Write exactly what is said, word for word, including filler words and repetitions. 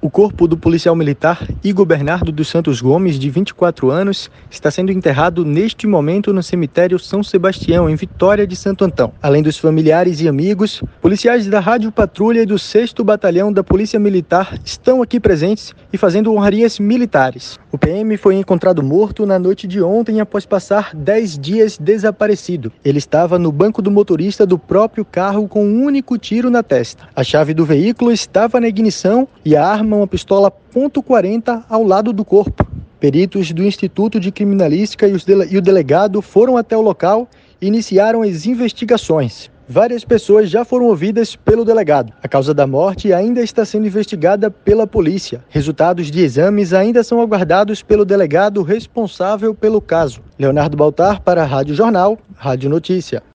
O corpo do policial militar Igor Bernardo dos Santos Gomes, de vinte e quatro anos, está sendo enterrado neste momento no cemitério São Sebastião, em Vitória de Santo Antão. Além dos familiares e amigos, policiais da Rádio Patrulha e do sexto Batalhão da Polícia Militar estão aqui presentes e fazendo honrarias militares. O P M foi encontrado morto na noite de ontem após passar dez dias desaparecido. Ele estava no banco do motorista do próprio carro com um único tiro na testa. A chave do veículo estava na ignição e a arma, uma pistola ponto quarenta, ao lado do corpo. Peritos do Instituto de Criminalística e, os dele- e o delegado foram até o local e iniciaram as investigações. Várias pessoas já foram ouvidas pelo delegado. A causa da morte ainda está sendo investigada pela polícia. Resultados de exames ainda são aguardados pelo delegado responsável pelo caso. Leonardo Baltar para a Rádio Jornal, Rádio Notícia.